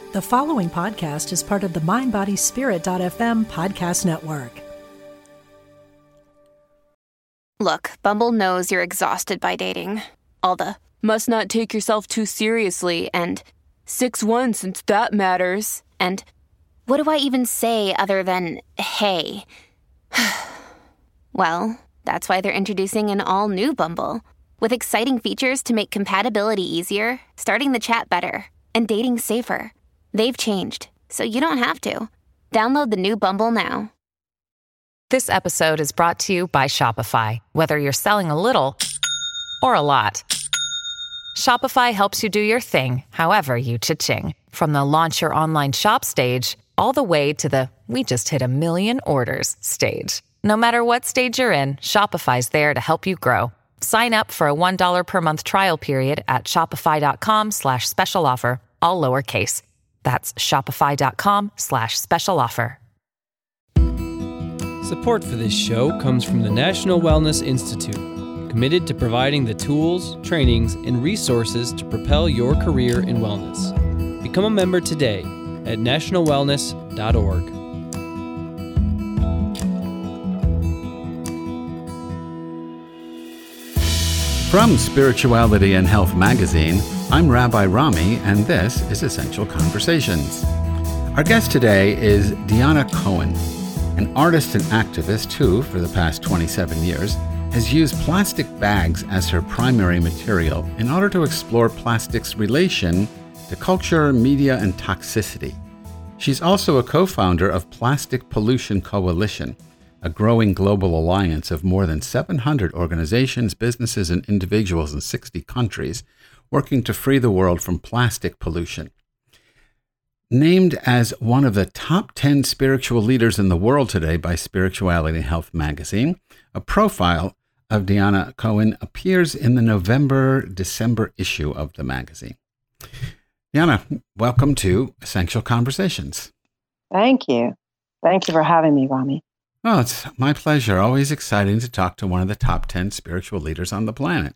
The following podcast is part of the MindBodySpirit.fm podcast network. Look, Bumble knows you're exhausted by dating. All the, must not take yourself too seriously, and 6'1" since that matters, and what do I even say other than, hey? Well, that's why they're introducing an all-new Bumble, with exciting features to make compatibility easier, starting the chat better, and dating safer. They've changed, so you don't have to. Download the new Bumble now. This episode is brought to you by Shopify. Whether you're selling a little or a lot, Shopify helps you do your thing, however you cha-ching. From the launch your online shop stage, all the way to the we just hit 1 million orders stage. No matter what stage you're in, Shopify's there to help you grow. Sign up for a $1 per month trial period at shopify.com/special offer, all lowercase. That's shopify.com/special offer. Support for this show comes from the National Wellness Institute, committed to providing the tools, trainings, and resources to propel your career in wellness. Become a member today at nationalwellness.org. From Spirituality and Health magazine, I'm Rabbi Rami, and this is Essential Conversations. Our guest today is Deanna Cohen, an artist and activist who, for the past 27 years, has used plastic bags as her primary material in order to explore plastic's relation to culture, media, and toxicity. She's also a co-founder of Plastic Pollution Coalition, a growing global alliance of more than 700 organizations, businesses, and individuals in 60 countries working to free the world from plastic pollution. Named as one of the top 10 spiritual leaders in the world today by Spirituality and Health magazine, a profile of Deanna Cohen appears in the November-December issue of the magazine. Deanna, welcome to Essential Conversations. Thank you. Thank you for having me, Rami. Oh, it's my pleasure. Always exciting to talk to one of the top 10 spiritual leaders on the planet.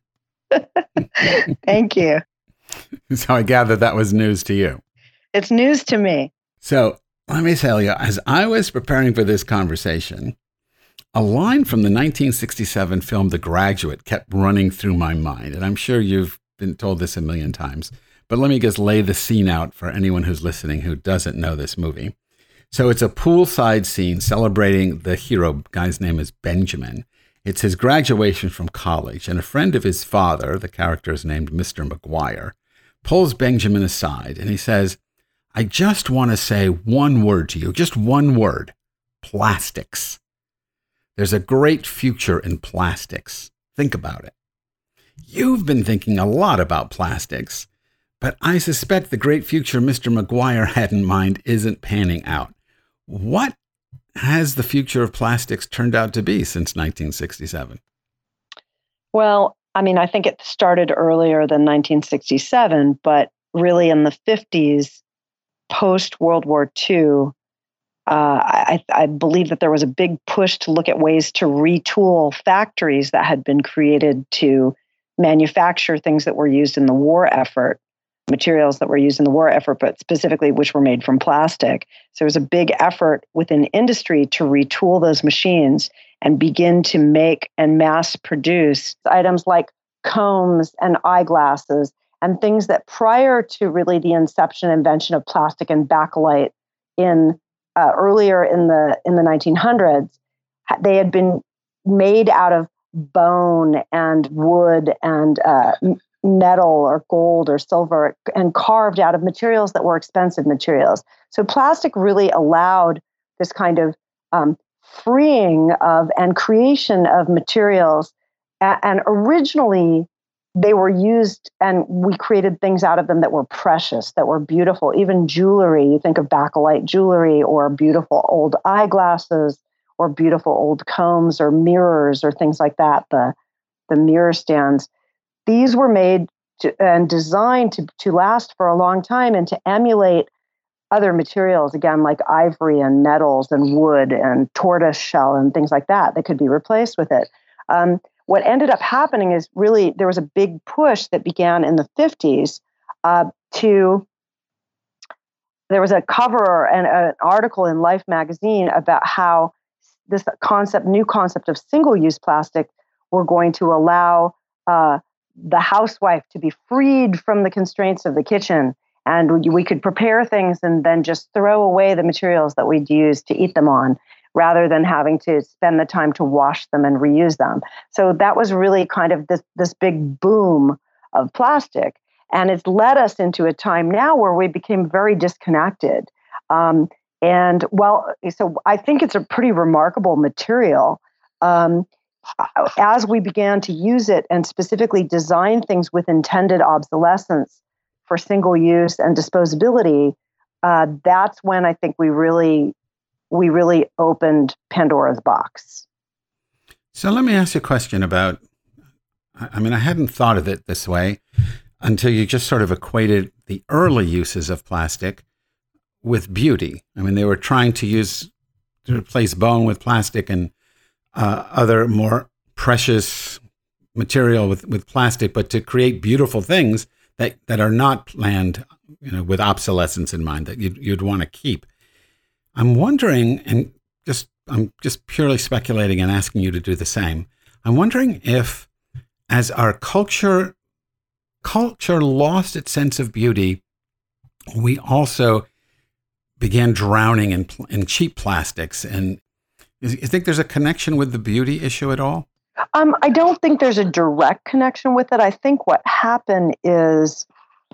Thank you. So I gather that was news to you. It's news to me. So let me tell you, as I was preparing for this conversation, a line from the 1967 film The Graduate kept running through my mind. And I'm sure you've been told this a million times, but let me just lay the scene out for anyone who's listening who doesn't know this movie. So it's a poolside scene celebrating the hero. Guy's name is Benjamin. It's his graduation from college, and a friend of his father, the character is named Mr. McGuire, pulls Benjamin aside and he says, I just want to say one word to you, just one word, plastics. There's a great future in plastics. Think about it. You've been thinking a lot about plastics, but I suspect the great future Mr. McGuire had in mind isn't panning out. What has the future of plastics turned out to be since 1967? Well, I mean, I think it started earlier than 1967, but really in the 50s, post-World War II, I believe that there was a big push to look at ways to retool factories that had been created to manufacture things that were used in the war effort, materials that were used in the war effort, but specifically which were made from plastic. So there was a big effort within industry to retool those machines and begin to make and mass produce items like combs and eyeglasses and things that prior to really the invention of plastic and bakelite in earlier in the 1900s, they had been made out of bone and wood and metal or gold or silver and carved out of materials that were expensive materials. So plastic really allowed this kind of freeing of and creation of materials. And originally they were used and we created things out of them that were precious, that were beautiful, even jewelry. You think of bakelite jewelry or beautiful old eyeglasses or beautiful old combs or mirrors or things like that, the mirror stands. These were made and designed to last for a long time and to emulate other materials, again, like ivory and metals and wood and tortoise shell and things like that that could be replaced with it. What ended up happening is really there was a big push that began in the 50s to there was a cover and an article in Life magazine about how this new concept of single-use plastic were going to allow the housewife to be freed from the constraints of the kitchen, and we could prepare things and then just throw away the materials that we'd use to eat them on, rather than having to spend the time to wash them and reuse them. So that was really kind of this big boom of plastic. And it's led us into a time now where we became very disconnected. So I think it's a pretty remarkable material. As we began to use it and specifically design things with intended obsolescence for single use and disposability, that's when I think we really opened Pandora's box. So let me ask you a question about, I hadn't thought of it this way until you just sort of equated the early uses of plastic with beauty. They were trying to replace bone with plastic and other more precious material with plastic, but to create beautiful things that are not planned, with obsolescence in mind, that you'd want to keep. I'm wondering, and I'm just purely speculating and asking you to do the same. I'm wondering if, as our culture lost its sense of beauty, we also began drowning in cheap plastics. And you think there's a connection with the beauty issue at all? I don't think there's a direct connection with it. I think what happened is,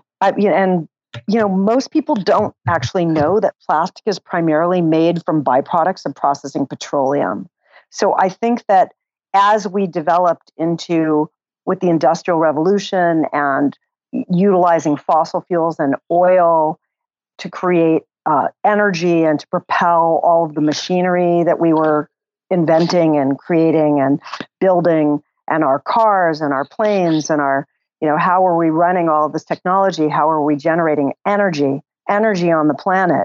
most people don't actually know that plastic is primarily made from byproducts of processing petroleum. So I think that as we developed with the Industrial Revolution and utilizing fossil fuels and oil to create energy and to propel all of the machinery that we were inventing and creating and building, and our cars and our planes and our, how are we running all of this technology? How are we generating energy on the planet?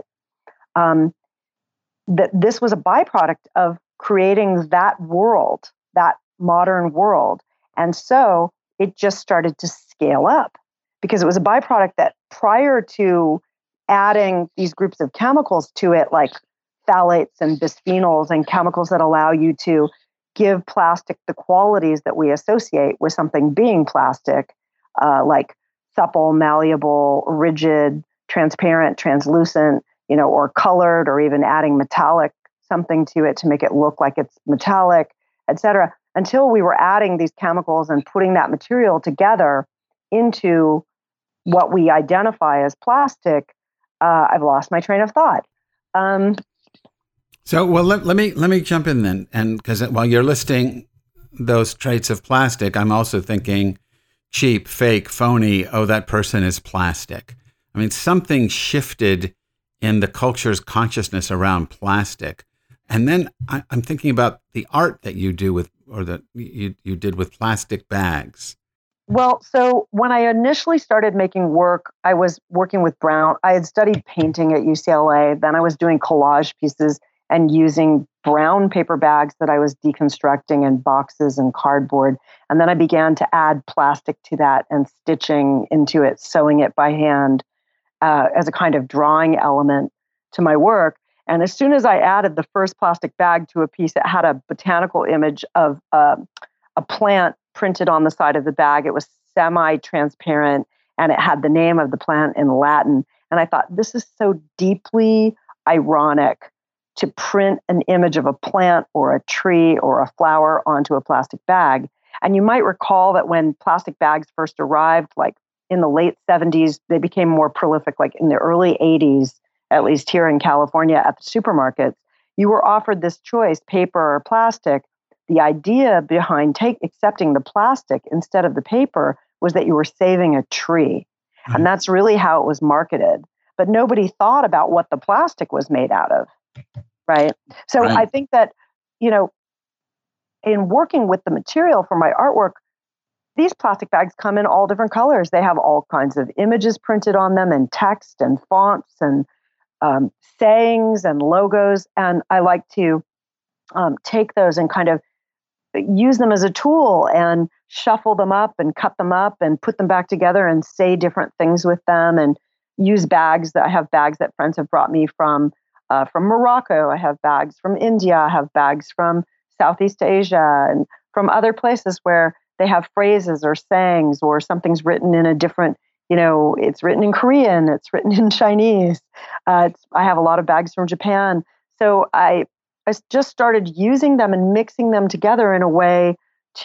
That this was a byproduct of creating that world, that modern world. And so it just started to scale up because it was a byproduct that, prior to adding these groups of chemicals to it, like phthalates and bisphenols and chemicals that allow you to give plastic the qualities that we associate with something being plastic, like supple, malleable, rigid, transparent, translucent, or colored, or even adding metallic something to it to make it look like it's metallic, et cetera. Until we were adding these chemicals and putting that material together into what we identify as plastic, I've lost my train of thought. So, well, let me jump in then, and because while you're listing those traits of plastic, I'm also thinking cheap, fake, phony. Oh, that person is plastic. Something shifted in the culture's consciousness around plastic, and then I'm thinking about the art that you do that you did with plastic bags. Well, so when I initially started making work, I was working with brown. I had studied painting at UCLA. Then I was doing collage pieces and using brown paper bags that I was deconstructing in boxes and cardboard. And then I began to add plastic to that and stitching into it, sewing it by hand as a kind of drawing element to my work. And as soon as I added the first plastic bag to a piece, it had a botanical image of a plant printed on the side of the bag. It was semi-transparent and it had the name of the plant in Latin. And I thought, this is so deeply ironic to print an image of a plant or a tree or a flower onto a plastic bag. And you might recall that when plastic bags first arrived, like in the late 70s, they became more prolific, like in the early 80s, at least here in California at the supermarkets, you were offered this choice, paper or plastic. The idea behind accepting the plastic instead of the paper was that you were saving a tree. Mm-hmm. And that's really how it was marketed. But nobody thought about what the plastic was made out of, right? So right. I think that, in working with the material for my artwork, these plastic bags come in all different colors. They have all kinds of images printed on them and text and fonts and sayings and logos. And I like to take those and kind of use them as a tool and shuffle them up and cut them up and put them back together and say different things with them and use bags. I have bags that friends have brought me from Morocco. I have bags from India. I have bags from Southeast Asia and from other places where they have phrases or sayings or something's written in a different, it's written in Korean, it's written in Chinese. I have a lot of bags from Japan. So I just started using them and mixing them together in a way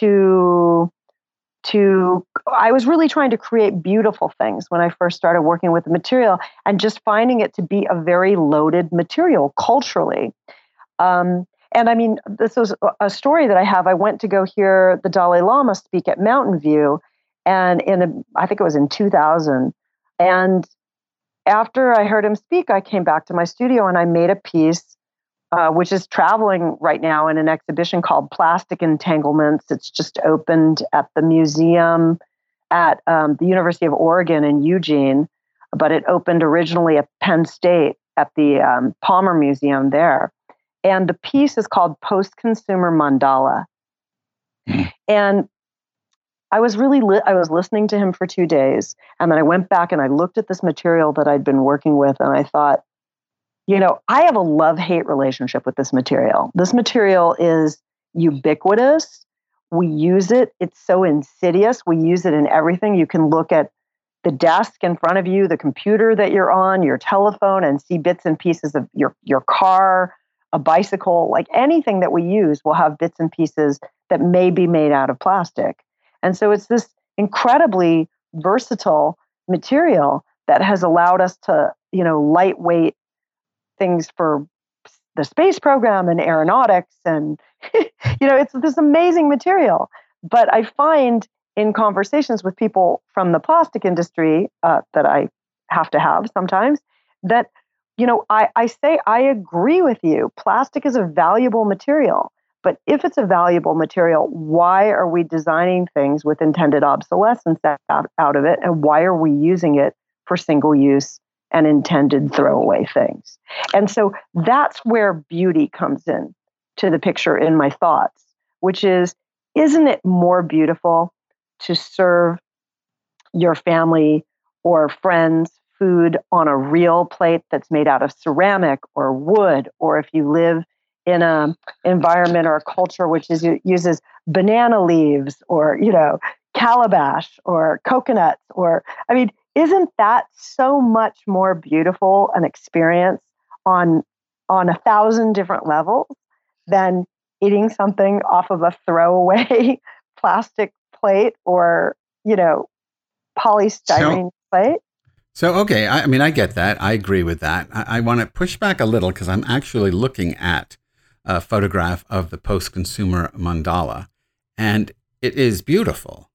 I was really trying to create beautiful things when I first started working with the material and just finding it to be a very loaded material culturally. And I mean, this was a story that I have. I went to go hear the Dalai Lama speak at Mountain View, and I think it was in 2000. And after I heard him speak, I came back to my studio and I made a piece which is traveling right now in an exhibition called Plastic Entanglements. It's just opened at the museum at the University of Oregon in Eugene, but it opened originally at Penn State at the Palmer Museum there. And the piece is called Post-Consumer Mandala. And I was listening to him for 2 days, and then I went back and I looked at this material that I'd been working with, and I thought, I have a love-hate relationship with this material. This material is ubiquitous. We use it. It's so insidious. We use it in everything. You can look at the desk in front of you, the computer that you're on, your telephone, and see bits and pieces of your car, a bicycle, like anything that we use will have bits and pieces that may be made out of plastic. And so it's this incredibly versatile material that has allowed us to, lightweight things for the space program and aeronautics. And, it's this amazing material. But I find in conversations with people from the plastic industry that I have to have sometimes that, I say, I agree with you. Plastic is a valuable material. But if it's a valuable material, why are we designing things with intended obsolescence out of it? And why are we using it for single use and intended throwaway things? And so that's where beauty comes in to the picture in my thoughts, which is, isn't it more beautiful to serve your family or friends food on a real plate that's made out of ceramic or wood, or if you live in an environment or a culture which uses banana leaves or, calabash or coconuts, isn't that so much more beautiful an experience on 1,000 different levels than eating something off of a throwaway plastic plate or, polystyrene plate? So, okay, I get that. I agree with that. I want to push back a little because I'm actually looking at a photograph of the post-consumer mandala, and it is beautiful.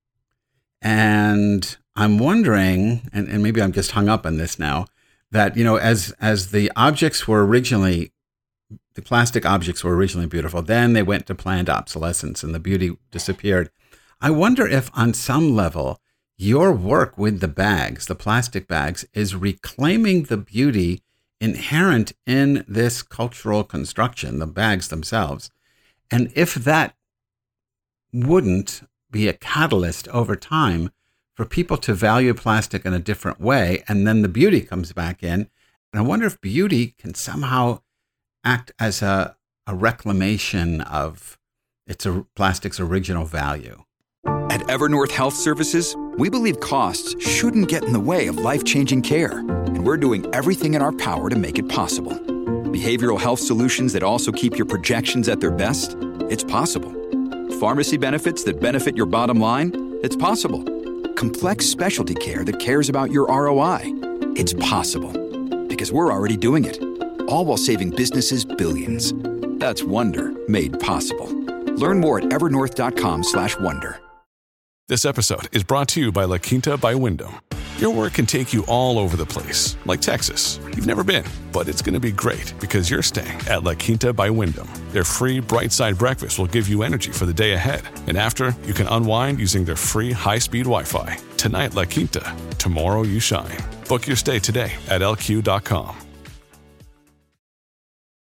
And I'm wondering, and maybe I'm just hung up on this now, that, as the objects were originally, the plastic objects were originally beautiful, then they went to planned obsolescence and the beauty disappeared. I wonder if on some level, your work with the bags, the plastic bags, is reclaiming the beauty inherent in this cultural construction, the bags themselves. And if that wouldn't be a catalyst over time for people to value plastic in a different way, and then the beauty comes back in. And I wonder if beauty can somehow act as a reclamation of plastic's original value. At Evernorth Health Services, we believe costs shouldn't get in the way of life-changing care, and we're doing everything in our power to make it possible. Behavioral health solutions that also keep your projections at their best? It's possible. Pharmacy benefits that benefit your bottom line? It's possible. Complex specialty care that cares about your ROI? It's possible. Because we're already doing it. All while saving businesses billions. That's Wonder made possible. Learn more at evernorth.com/wonder. This episode is brought to you by La Quinta by Wyndham. Your work can take you all over the place, like Texas. You've never been, but it's going to be great because you're staying at La Quinta by Wyndham. Their free Bright Side breakfast will give you energy for the day ahead. And after, you can unwind using their free high-speed Wi-Fi. Tonight, La Quinta. Tomorrow, you shine. Book your stay today at LQ.com.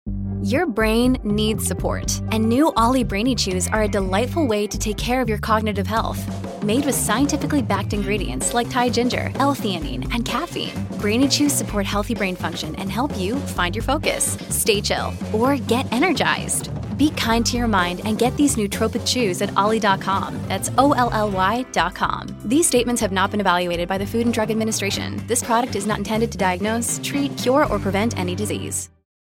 Your brain needs support, and new Ollie Brainy Chews are a delightful way to take care of your cognitive health. Made with scientifically backed ingredients like Thai ginger, L-theanine, and caffeine, Brainy Chews support healthy brain function and help you find your focus, stay chill, or get energized. Be kind to your mind and get these nootropic chews at ollie.com. That's OLLY.com. These statements have not been evaluated by the Food and Drug Administration. This product is not intended to diagnose, treat, cure, or prevent any disease.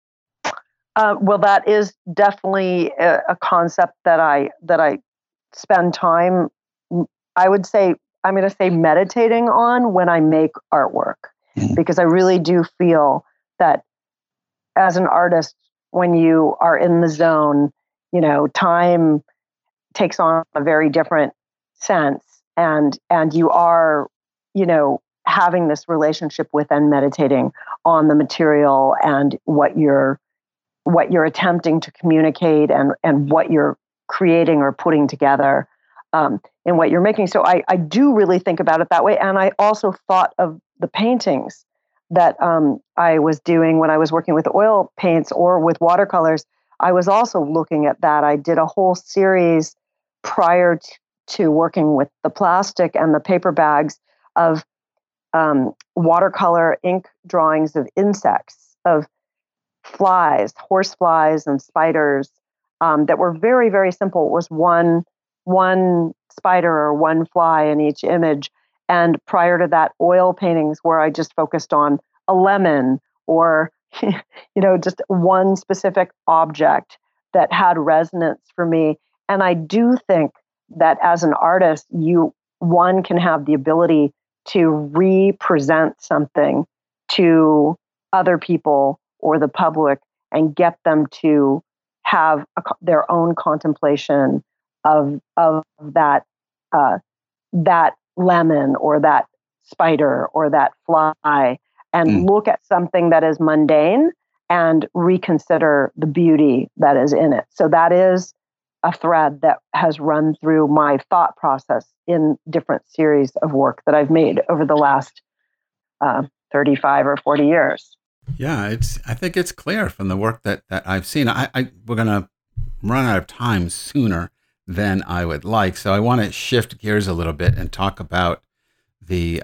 Well, that is definitely a concept that I spend time, I would say, I'm going to say meditating on when I make artwork, because I really do feel that as an artist, when you are in the zone, time takes on a very different sense, and you are, having this relationship with and meditating on the material and what you're attempting to communicate and what you're creating or putting together in what you're making. So I do really think about it that way. And I also thought of the paintings that I was doing when I was working with oil paints or with watercolors. I was also looking at that. I did a whole series prior to working with the plastic and the paper bags of watercolor ink drawings of insects, of flies, horse flies and spiders that were very, very simple. It was one spider or one fly in each image. And prior to that, oil paintings where I just focused on a lemon or, just one specific object that had resonance for me. And I do think that as an artist, one can have the ability to represent something to other people or the public and get them to have their own contemplation of that lemon or that spider or that fly, and look at something that is mundane and reconsider the beauty that is in it. So that is a thread that has run through my thought process in different series of work that I've made over the last 35 or 40 years. Yeah, I think it's clear from the work that I've seen. We're going to run out of time sooner than I would like, so I want to shift gears a little bit and talk about the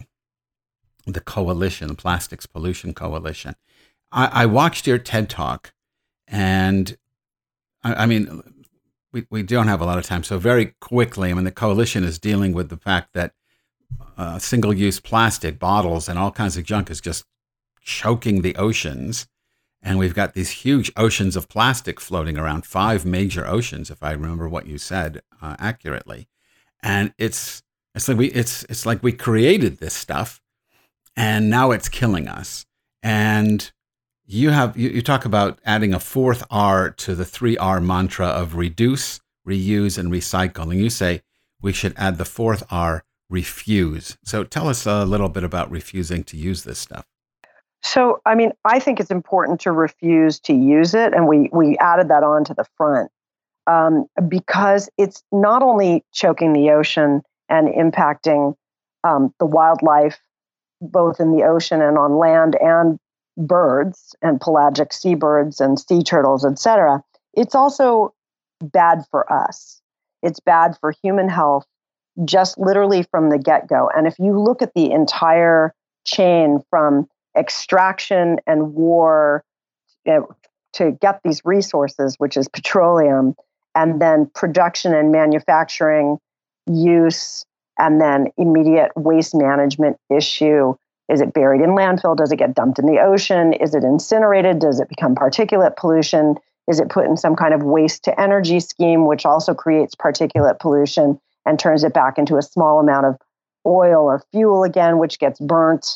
coalition, the Plastics Pollution Coalition. I watched your TED Talk, and I mean, we don't have a lot of time, so very quickly, the coalition is dealing with the fact that single-use plastic bottles and all kinds of junk is just choking the oceans. And we've got these huge oceans of plastic floating around, 5 major oceans, if I remember what you said accurately. And it's like we created this stuff, and now it's killing us. And you talk about adding a 4th R to the 3R mantra of reduce, reuse, and recycle. And you say we should add the 4th R, refuse. So tell us a little bit about refusing to use this stuff. So, I think it's important to refuse to use it. And we added that on to the front because it's not only choking the ocean and impacting the wildlife, both in the ocean and on land, and birds and pelagic seabirds and sea turtles, etc. It's also bad for us. It's bad for human health, just literally from the get-go. And if you look at the entire chain from extraction and war to get these resources, which is petroleum, and then production and manufacturing, use, and then immediate waste management issue. Is it buried in landfill? Does it get dumped in the ocean? Is it incinerated? Does it become particulate pollution? Is it put in some kind of waste to energy scheme, which also creates particulate pollution and turns it back into a small amount of oil or fuel again, which gets burnt?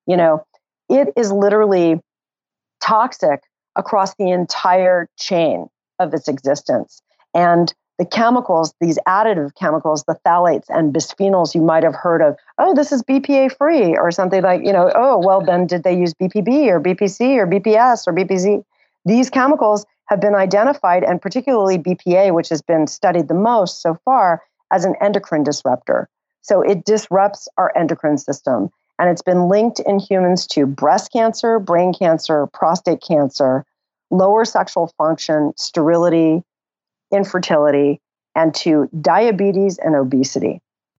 It is literally toxic across the entire chain of its existence. And the chemicals, these additive chemicals, the phthalates and bisphenols you might have heard of, this is BPA free or something like, then did they use BPB or BPC or BPS or BPZ? These chemicals have been identified, and particularly BPA, which has been studied the most so far, as an endocrine disruptor. So it disrupts our endocrine system. And it's been linked in humans to breast cancer, brain cancer, prostate cancer, lower sexual function, sterility, infertility, and to diabetes and obesity.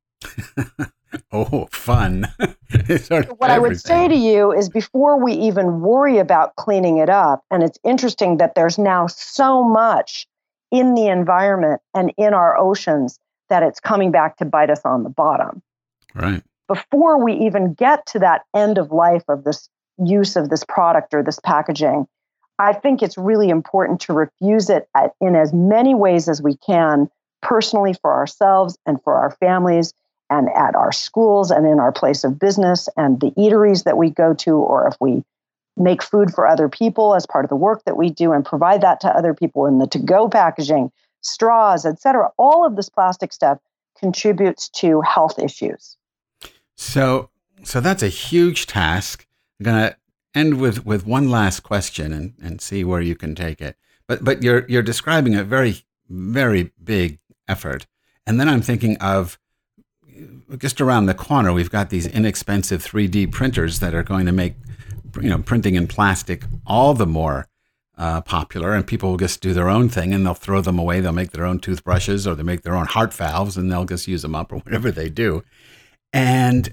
Oh, fun. What I would say to you is before we even worry about cleaning it up, and it's interesting that there's now so much in the environment and in our oceans that it's coming back to bite us on the bottom. Right. Before we even get to that end of life of this use of this product or this packaging, I think it's really important to refuse it in as many ways as we can, personally for ourselves and for our families, and at our schools and in our place of business and the eateries that we go to, or if we make food for other people as part of the work that we do and provide that to other people in the to-go packaging, straws, etc. All of this plastic stuff contributes to health issues. So that's a huge task. I'm going to end with one last question and see where you can take it. But you're describing a very, very big effort. And then I'm thinking of just around the corner, we've got these inexpensive 3D printers that are going to make, printing in plastic all the more popular, and people will just do their own thing and they'll throw them away. They'll make their own toothbrushes or they make their own heart valves and they'll just use them up or whatever they do. And,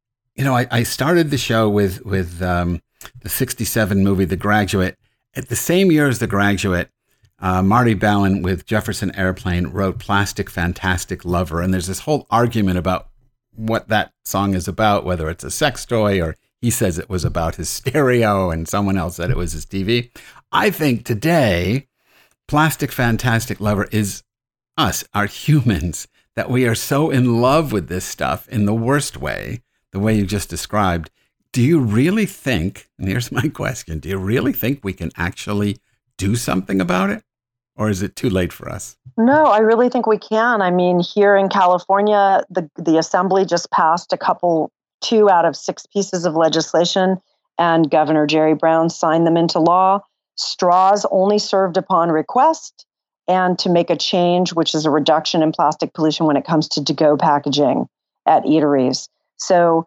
I started the show with the 1967 movie, The Graduate. At the same year as The Graduate, Marty Balin with Jefferson Airplane wrote Plastic Fantastic Lover. And there's this whole argument about what that song is about, whether it's a sex toy or he says it was about his stereo and someone else said it was his TV. I think today, Plastic Fantastic Lover is us, our humans, that we are so in love with this stuff in the worst way, the way you just described. Do you really think, and here's my question, do you really think we can actually do something about it? Or is it too late for us? No, I really think we can. I mean, here in California, the Assembly just passed 2 out of 6 pieces of legislation, and Governor Jerry Brown signed them into law. Straws only served upon request, and to make a change, which is a reduction in plastic pollution when it comes to to-go packaging at eateries. So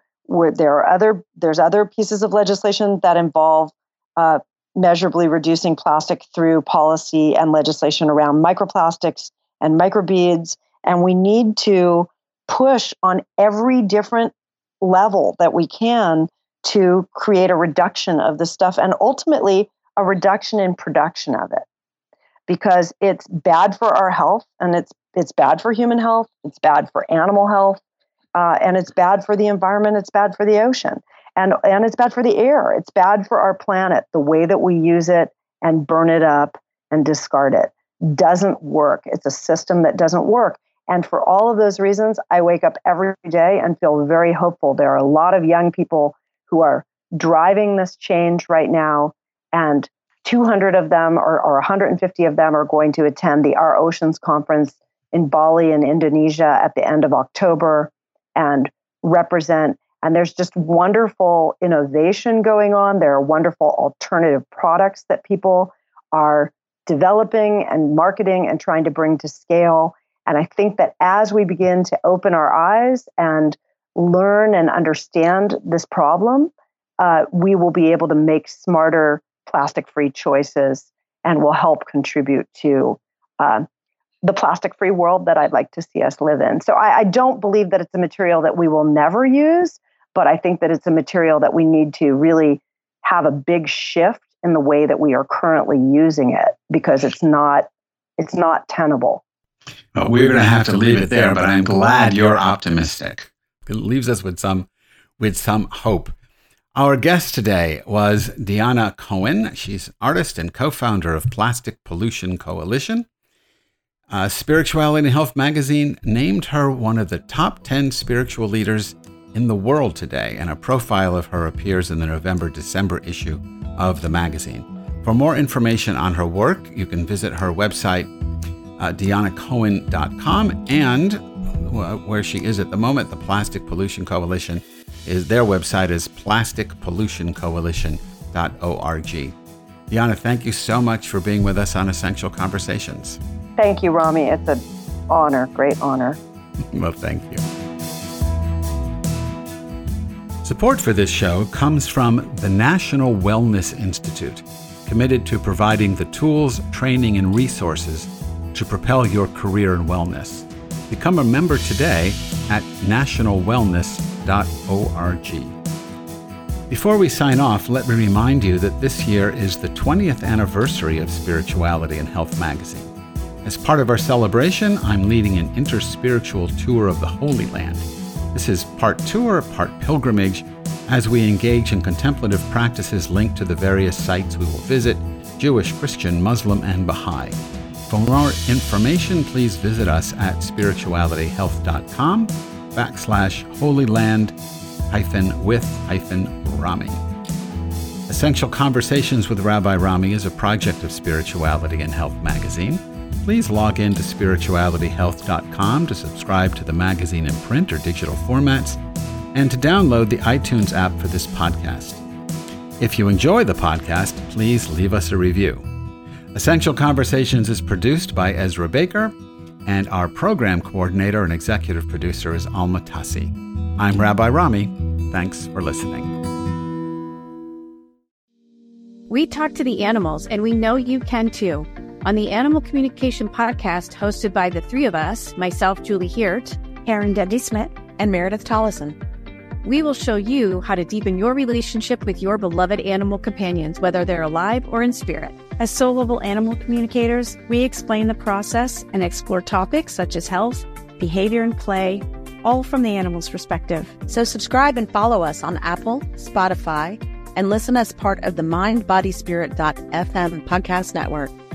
there's other pieces of legislation that involve measurably reducing plastic through policy and legislation around microplastics and microbeads. And we need to push on every different level that we can to create a reduction of this stuff and ultimately a reduction in production of it, because it's bad for our health and it's bad for human health. It's bad for animal health. And it's bad for the environment. It's bad for the ocean. And it's bad for the air. It's bad for our planet. The way that we use it and burn it up and discard it doesn't work. It's a system that doesn't work. And for all of those reasons, I wake up every day and feel very hopeful. There are a lot of young people who are driving this change right now, and 200 of them or 150 of them are going to attend the Our Oceans Conference in Bali in Indonesia at the end of October and represent. And there's just wonderful innovation going on. There are wonderful alternative products that people are developing and marketing and trying to bring to scale. And I think that as we begin to open our eyes and learn and understand this problem, we will be able to make smarter plastic-free choices and will help contribute to the plastic-free world that I'd like to see us live in. So I don't believe that it's a material that we will never use, but I think that it's a material that we need to really have a big shift in the way that we are currently using it, because it's not tenable. Well, we're going to have to leave it there, but I'm glad you're optimistic. It leaves us with some hope. Our guest today was Deanna Cohen. She's artist and co-founder of Plastic Pollution Coalition. Spirituality and Health magazine named her one of the top 10 spiritual leaders in the world today, and a profile of her appears in the November-December issue of the magazine. For more information on her work, you can visit her website, DeannaCohen.com, and where she is at the moment, the Plastic Pollution Coalition, their website is plasticpollutioncoalition.org. Deanna, thank you so much for being with us on Essential Conversations. Thank you, Rami. It's an honor, great honor. Well, thank you. Support for this show comes from the National Wellness Institute, committed to providing the tools, training, and resources to propel your career in wellness. Become a member today at nationalwellness.org. Before we sign off, let me remind you that this year is the 20th anniversary of Spirituality and Health magazine. As part of our celebration, I'm leading an interspiritual tour of the Holy Land. This is part tour, part pilgrimage, as we engage in contemplative practices linked to the various sites we will visit, Jewish, Christian, Muslim, and Baha'i. For more information, please visit us at spiritualityhealth.com/holyland-with-Rami. Essential Conversations with Rabbi Rami is a project of Spirituality and Health magazine. Please log in to spiritualityhealth.com to subscribe to the magazine in print or digital formats and to download the iTunes app for this podcast. If you enjoy the podcast, please leave us a review. Essential Conversations is produced by Ezra Baker, and our program coordinator and executive producer is Alma Tassi. I'm Rabbi Rami. Thanks for listening. We talk to the animals, and we know you can too. On the Animal Communication Podcast, hosted by the three of us, myself, Julie Hiert, Karen Dudley-Smith, and Meredith Tollison. We will show you how to deepen your relationship with your beloved animal companions, whether they're alive or in spirit. As soul-level animal communicators, we explain the process and explore topics such as health, behavior, and play, all from the animal's perspective. So subscribe and follow us on Apple, Spotify, and listen as part of the MindBodySpirit.fm podcast network.